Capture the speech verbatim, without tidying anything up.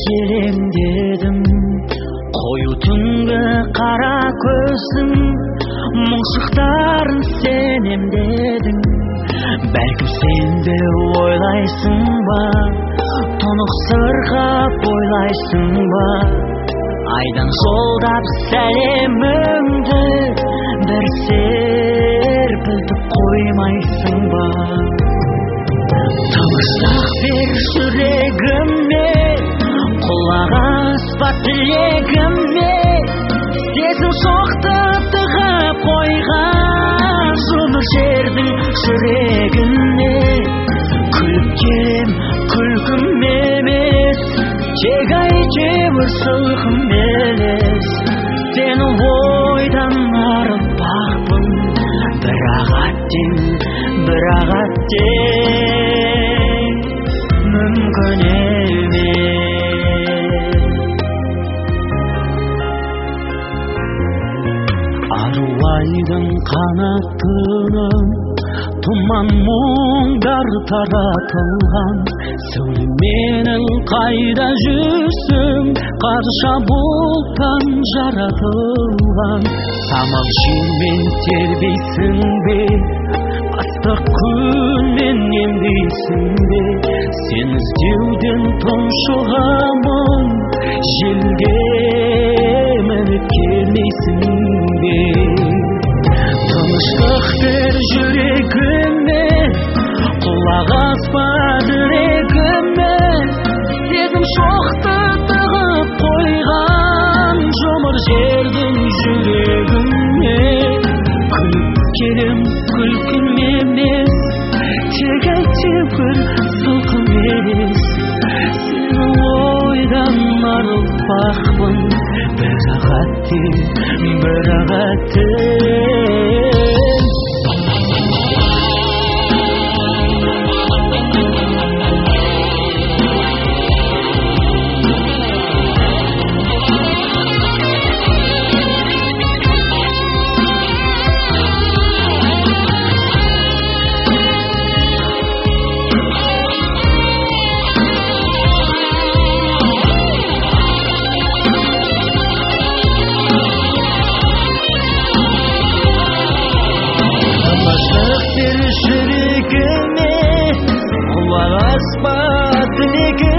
келем дедім, қою түнгі қара көздің мұңшықтарын сенем дедің. Бәлкім сен де ойлайсың ба, тұнық сырғап ойлайсың ба, айдан жолдап сәлеміңді бір серпілтіп қоймайсың ба? Тыныштық бер жүрегіме, құлақ аспа тілегіме, сезім шоқты тығып қойған жұмыр жердің жүрегіне. Күліп келем күлкім емес, тек әйтеуір сылқым елес. Сені ойдан арылпақпын, бірақ әттең, бірақ әттең мүмкін емес. Аруайдың қанатының тұман мұңдар таратылған, сәулеменің қайда жүрсің, қарша бұлттан жаратылған. Самал желмен тербейсің бе, ыстық күнмен емдейсің бе, сен іздеуден тұншығамын, желге мініп келмейсің бе? Тыныштық бер жүрегіме, құлақ аспа жүрегіме, сезім шоқты тығып қойған жұмыр жердің жүрегіне. Күліп келем күлкім емес, тек әйтеуір сылқым елес. Сені ойдан арылпақпын, бірақ әттең, бірақ әттең. Жүрегіме, құлақ аспа тілегіме,